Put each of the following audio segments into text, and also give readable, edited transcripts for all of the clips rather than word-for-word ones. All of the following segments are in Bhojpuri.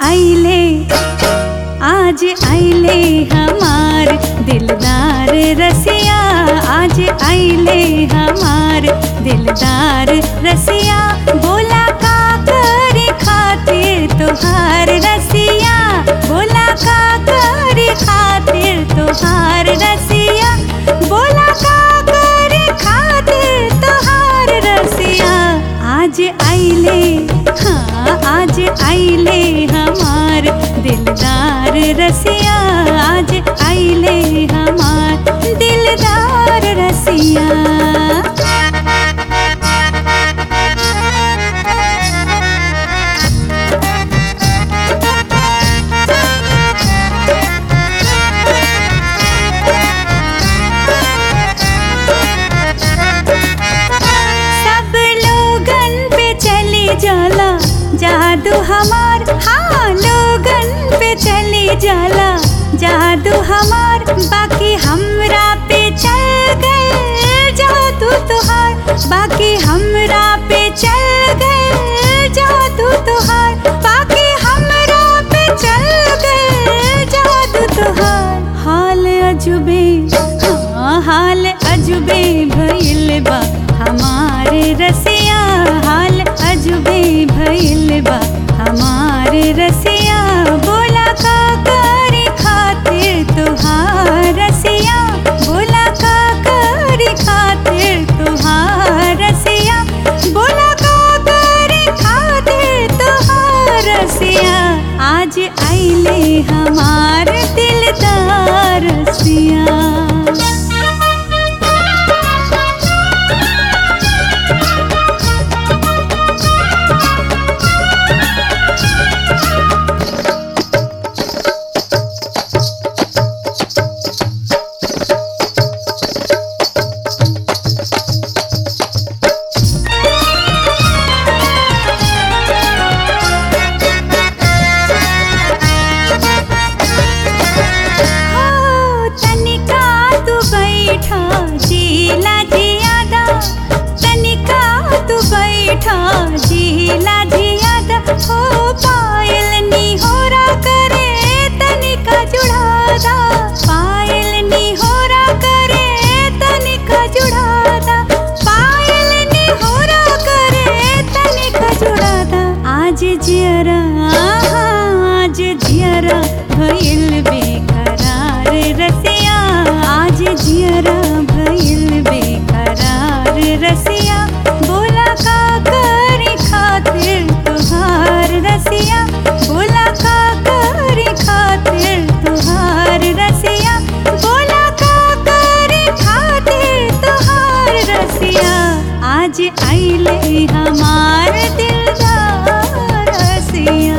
आइले हमार दिलदार रसिया, आज आइले हमार दिलदार रसिया। बोला का करे खातिर तोहार रसिया, बोला का करे खातिर तोहार रसिया, बोला का करे खातिर तोहार रसिया। आज आइले, हाँ आज आइले हमार दिलदार रसिया, आज आइले हमार दिलदार रसिया। जाला जादू हमार, हाँ लोगन पे चली जाला जादू हमार। बाकी हमरा पे चल गए जादू तुहार, बाकी हमरा पे चल गए जादू तुहार, बाकी हमरा पे चल गए जादू तुहार। हाल अजूबे, हाँ हाल अजूबे भइल बा हमारे रसिया, हाल अजूबे भइल बा हमारे रसिया। बोला का करे खातिर तुहार रसिया, बोला का करे खातिर तुहार रसिया, बोला का करे खातिर तुहार रसिया। आज आइले हमार दिलदार रसिया। जीला जियादा हो पायल निहोरा करे तनिका जुड़ादा, पायल निहोरा करे तनिका जुड़ादा, पायल निहोरा करे तनिका जुड़ादा। आज जियरा, आज जियरा भइल बेकरार रसिया, आज जियरा भइल बेकरार रसिया। बोला का करे खातिर तुहार रसिया, बोला का करे खातिर तुहार रसिया, बोला का करे खातिर तुहार रसिया। आज आइले हमार दिलदार रसिया।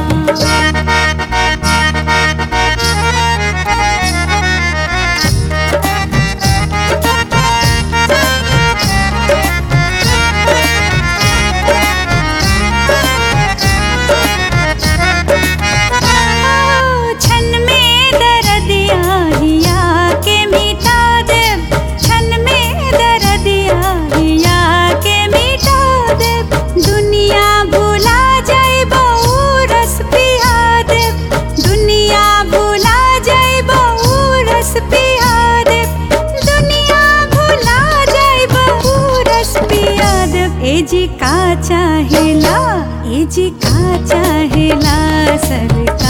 एजी का चाहेला, एजी का चाहेला सरकार।